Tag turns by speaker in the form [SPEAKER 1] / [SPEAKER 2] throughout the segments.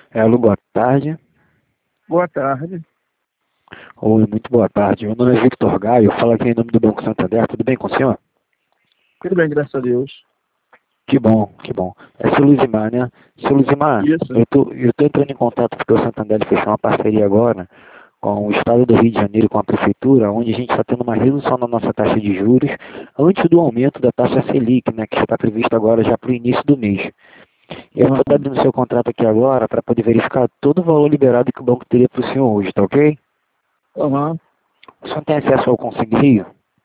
[SPEAKER 1] Alô, boa tarde.
[SPEAKER 2] Boa tarde.
[SPEAKER 1] Oi, muito boa tarde. Meu nome é Victor Gaio, falo aqui em nome do Banco Santander. Tudo bem com o senhor?
[SPEAKER 2] Tudo bem, graças a Deus.
[SPEAKER 1] Que bom, que bom. É seu Luzimar, né? Seu Luzimar,
[SPEAKER 2] Isso.
[SPEAKER 1] eu tô entrando em contato porque o Santander fechou uma parceria agora com o Estado do Rio de Janeiro e com a Prefeitura, onde a gente está tendo uma redução na nossa taxa de juros antes do aumento da taxa Selic, né, que está previsto agora já para o início do mês. Eu vou estar abrindo seu contrato aqui agora para poder verificar todo o valor liberado que o banco teria para o senhor hoje, tá ok?
[SPEAKER 2] Aham.
[SPEAKER 1] O senhor tem acesso ao Conselho Rio?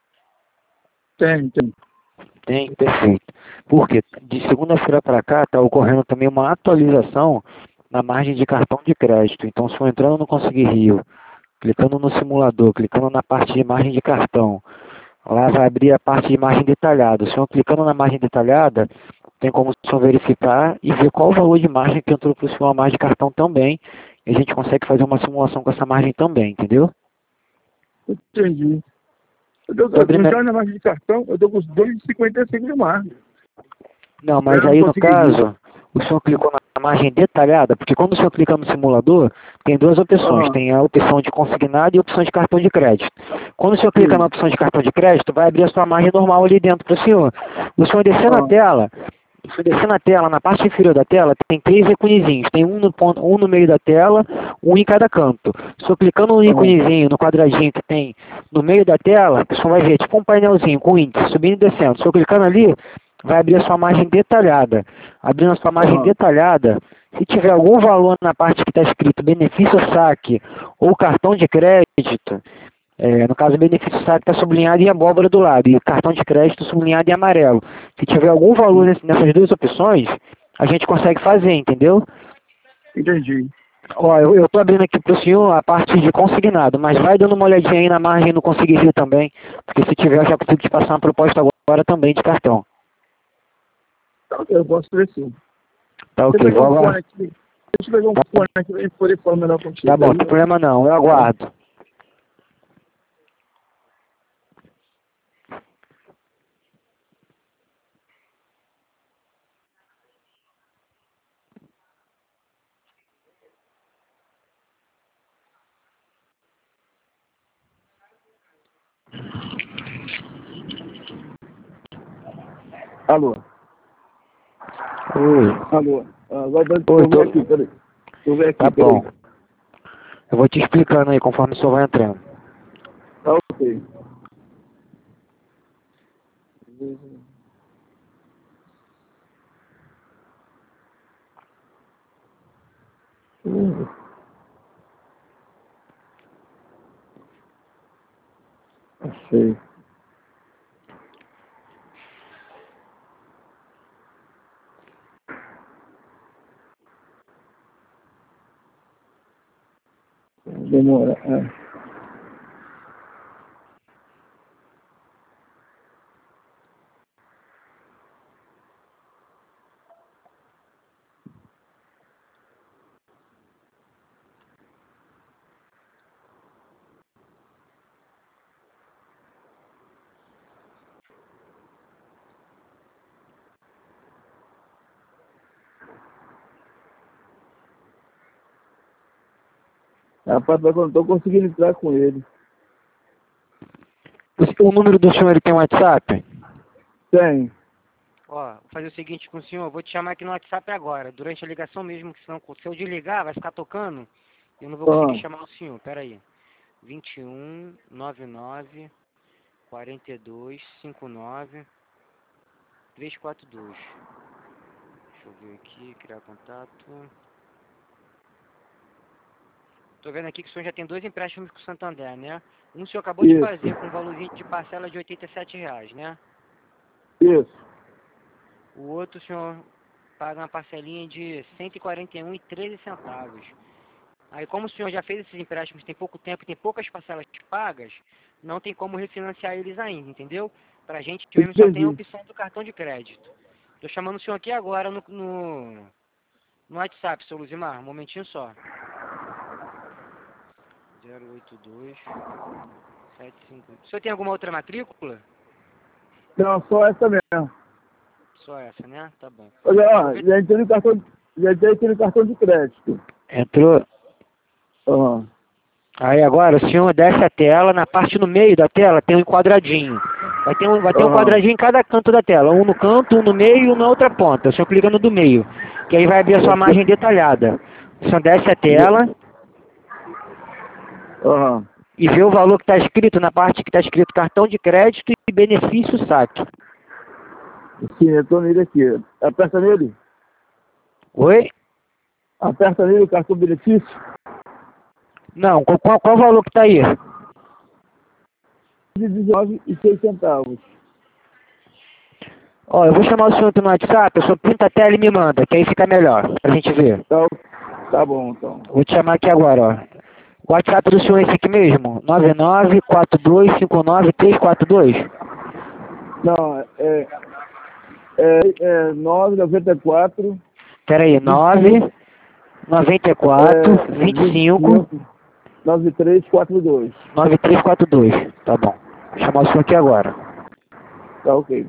[SPEAKER 2] Tem.
[SPEAKER 1] Tem, perfeito. Porque de segunda-feira para cá está ocorrendo também uma atualização na margem de cartão de crédito. Então, se eu entrando no Conseguir Rio, clicando no simulador, clicando na parte de margem de cartão, lá vai abrir a parte de margem detalhada. Se eu clicando na margem detalhada, tem como o senhor verificar e ver qual o valor de margem que entrou para o senhor a margem de cartão também. E a gente consegue fazer uma simulação com essa margem também, entendeu?
[SPEAKER 2] Entendi.
[SPEAKER 1] Tô abrindo...
[SPEAKER 2] Já na margem de cartão, eu tô com os 2,55 de margem.
[SPEAKER 1] Não, mas
[SPEAKER 2] Eu não
[SPEAKER 1] aí no
[SPEAKER 2] consegui ir.
[SPEAKER 1] caso, o senhor clicou na margem detalhada, porque quando o senhor clica no simulador, tem duas opções, tem a opção de consignado e a opção de cartão de crédito. Quando o senhor clica na opção de cartão de crédito, vai abrir a sua margem normal ali dentro para o senhor. O senhor descer na tela, na parte inferior da tela, tem três íconezinhos, tem um no meio da tela, um em cada canto. O senhor clicando no íconezinho, no quadradinho que tem no meio da tela, o senhor vai ver tipo um painelzinho com índice subindo e descendo. O senhor clicando ali, vai abrir a sua margem detalhada. Abrindo a sua margem detalhada, se tiver algum valor na parte que está escrito benefício saque ou cartão de crédito, no caso, o benefício saque está sublinhado em abóbora do lado e o cartão de crédito sublinhado em amarelo. Se tiver algum valor nessas duas opções, a gente consegue fazer, entendeu?
[SPEAKER 2] Entendi.
[SPEAKER 1] Ó, eu estou abrindo aqui para o senhor a parte de consignado, mas vai dando uma olhadinha aí na margem no Conseguir Rio também, porque se tiver eu já consigo te passar uma proposta agora também de cartão.
[SPEAKER 2] Tá ok, eu posso ver sim.
[SPEAKER 1] Tá ok,
[SPEAKER 2] Deixa eu pegar
[SPEAKER 1] vou
[SPEAKER 2] um fone
[SPEAKER 1] aguardar.
[SPEAKER 2] aqui. Deixa eu pegar um fone aqui pra gente poder falar melhor contigo.
[SPEAKER 1] Tá bom, não tem problema não, eu aguardo.
[SPEAKER 2] Alô?
[SPEAKER 1] Oi.
[SPEAKER 2] Alô? Agora
[SPEAKER 1] Oi,
[SPEAKER 2] eu ver aqui, peraí. Eu ver aqui,
[SPEAKER 1] Tá
[SPEAKER 2] peraí.
[SPEAKER 1] bom. Eu vou te explicando aí conforme o senhor vai entrando.
[SPEAKER 2] Tá ok. Achei. Demora. Rapaz, eu não tô conseguindo entrar com ele.
[SPEAKER 1] O número do senhor ele tem WhatsApp?
[SPEAKER 2] Tem.
[SPEAKER 3] Ó, vou fazer o seguinte com o senhor, vou te chamar aqui no WhatsApp agora, durante a ligação mesmo, que senão, se eu desligar, vai ficar tocando, e eu não vou conseguir chamar o senhor, pera aí. 21 99 42 59 342. Deixa eu ver aqui, criar contato. Tô vendo aqui que o senhor já tem dois empréstimos com o Santander, né? Um o senhor acabou de fazer com um valorzinho de parcela de R$ 87, né?
[SPEAKER 2] Isso.
[SPEAKER 3] O outro o senhor paga uma parcelinha de R$ 141,13. Aí, como o senhor já fez esses empréstimos tem pouco tempo e tem poucas parcelas pagas, não tem como refinanciar eles ainda, entendeu? Pra gente mesmo só tem a opção do cartão de crédito. Tô chamando o senhor aqui agora no WhatsApp, seu Luzimar, um momentinho só. 082 75. O senhor tem alguma outra matrícula?
[SPEAKER 2] Não, só essa mesmo.
[SPEAKER 3] Só essa, né? Tá bom.
[SPEAKER 2] Olha, ó, já entrei no cartão. Já tem aquele cartão de crédito.
[SPEAKER 1] Entrou.
[SPEAKER 2] Aham.
[SPEAKER 1] Aí agora o senhor desce a tela, na parte no meio da tela tem um quadradinho. Vai ter um quadradinho em cada canto da tela. Um no canto, um no meio e um na outra ponta. O senhor clica no do meio. Que aí vai abrir a sua margem detalhada. O senhor desce a tela
[SPEAKER 2] Aham.
[SPEAKER 1] e vê o valor que está escrito na parte que está escrito cartão de crédito e benefício saque.
[SPEAKER 2] Sim, eu tô nele aqui. Aperta nele.
[SPEAKER 1] Oi?
[SPEAKER 2] Aperta nele o cartão benefício.
[SPEAKER 1] Não, qual valor que está aí?
[SPEAKER 2] De 19,06.
[SPEAKER 1] Ó, eu vou chamar o senhor no WhatsApp, o senhor printa a tela e me manda, que aí fica melhor, pra gente ver.
[SPEAKER 2] Tá bom, então.
[SPEAKER 1] Vou te chamar aqui agora, ó. O WhatsApp do senhor é esse aqui mesmo? 994259 342?
[SPEAKER 2] Não, é 994.
[SPEAKER 1] Pera aí, 994 25
[SPEAKER 2] 9342.
[SPEAKER 1] 9342. Tá bom. Vou chamar o senhor aqui agora.
[SPEAKER 2] Tá ok.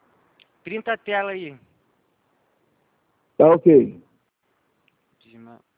[SPEAKER 3] Printa a tela aí.
[SPEAKER 2] Tá ok.